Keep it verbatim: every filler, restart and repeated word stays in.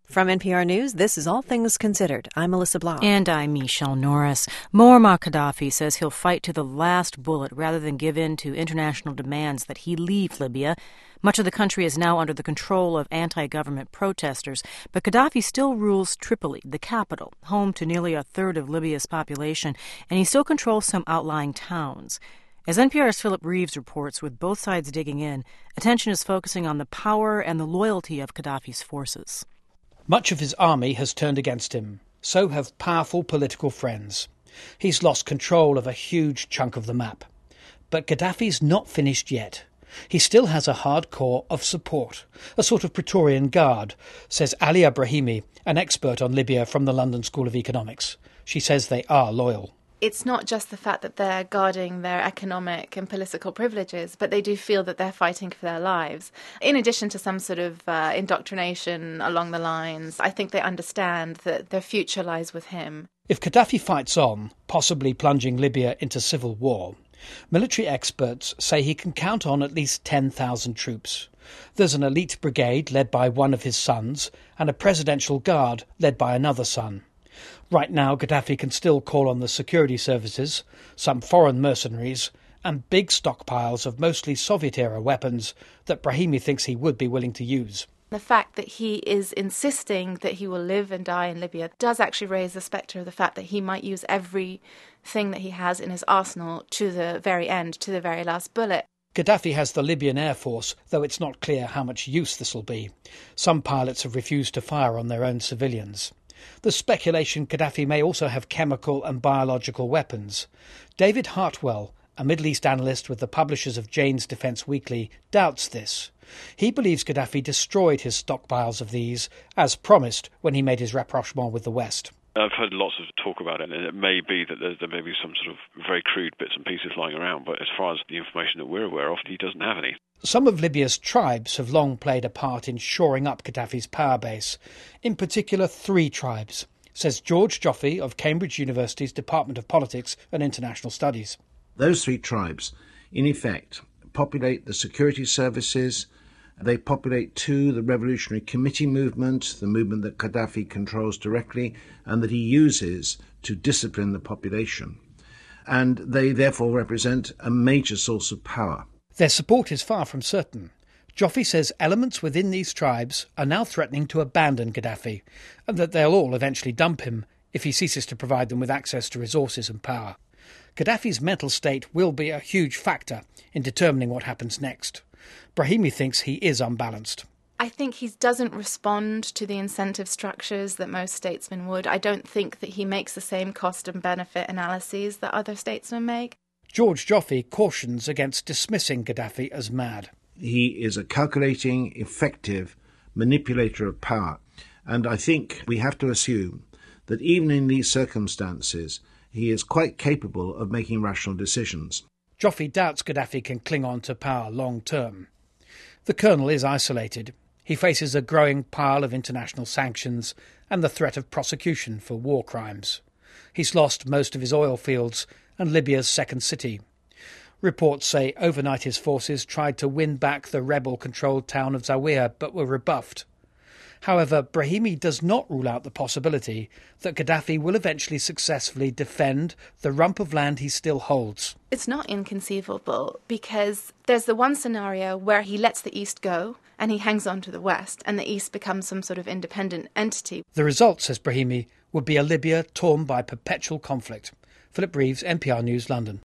From N P R News, this is All Things Considered. I'm Melissa Blau. And I'm Michelle Norris. Muammar Gaddafi says he'll fight to the last bullet rather than give in to international demands that he leave Libya. Much of the country is now under the control of anti-government protesters, but Gaddafi still rules Tripoli, the capital, home to nearly a third of Libya's population, and he still controls some outlying towns. As N P R's Philip Reeves reports, with both sides digging in, attention is focusing on the power and the loyalty of Gaddafi's forces. Much of his army has turned against him. So have powerful political friends. He's lost control of a huge chunk of the map. But Gaddafi's not finished yet. He still has a hard core of support, a sort of Praetorian Guard, says Alia Brahimi, an expert on Libya from the London School of Economics. She says they are loyal. It's not just the fact that they're guarding their economic and political privileges, but they do feel that they're fighting for their lives. In addition to some sort of uh, indoctrination along the lines, I think they understand that their future lies with him. If Gaddafi fights on, possibly plunging Libya into civil war, military experts say he can count on at least ten thousand troops. There's an elite brigade led by one of his sons and a presidential guard led by another son. Right now, Gaddafi can still call on the security services, some foreign mercenaries, and big stockpiles of mostly Soviet-era weapons that Brahimi thinks he would be willing to use. The fact that he is insisting that he will live and die in Libya does actually raise the spectre of the fact that he might use everything that he has in his arsenal to the very end, to the very last bullet. Gaddafi has the Libyan Air Force, though it's not clear how much use this will be. Some pilots have refused to fire on their own civilians. There's speculation Gaddafi may also have chemical and biological weapons. David Hartwell, a Middle East analyst with the publishers of Jane's Defence Weekly, doubts this. He believes Gaddafi destroyed his stockpiles of these, as promised when he made his rapprochement with the West. I've heard lots of talk about it, and it may be that there, there may be some sort of very crude bits and pieces lying around, but as far as the information that we're aware of, he doesn't have any. Some of Libya's tribes have long played a part in shoring up Gaddafi's power base. In particular, three tribes, says George Joffe of Cambridge University's Department of Politics and International Studies. Those three tribes, in effect, populate the security services. They populate, too, the Revolutionary Committee movement, the movement that Gaddafi controls directly and that he uses to discipline the population. And they therefore represent a major source of power. Their support is far from certain. Joffe says elements within these tribes are now threatening to abandon Gaddafi, and that they'll all eventually dump him if he ceases to provide them with access to resources and power. Gaddafi's mental state will be a huge factor in determining what happens next. Brahimi thinks he is unbalanced. I think he doesn't respond to the incentive structures that most statesmen would. I don't think that he makes the same cost and benefit analyses that other statesmen make. George Joffe cautions against dismissing Gaddafi as mad. He is a calculating, effective manipulator of power. And I think we have to assume that even in these circumstances, he is quite capable of making rational decisions. Joffe doubts Gaddafi can cling on to power long term. The colonel is isolated. He faces a growing pile of international sanctions and the threat of prosecution for war crimes. He's lost most of his oil fields and Libya's second city. Reports say overnight his forces tried to win back the rebel-controlled town of Zawiya but were rebuffed. However, Brahimi does not rule out the possibility that Gaddafi will eventually successfully defend the rump of land he still holds. It's not inconceivable because there's the one scenario where he lets the East go and he hangs on to the West and the East becomes some sort of independent entity. The result, says Brahimi, would be a Libya torn by perpetual conflict. Philip Reeves, N P R News, London.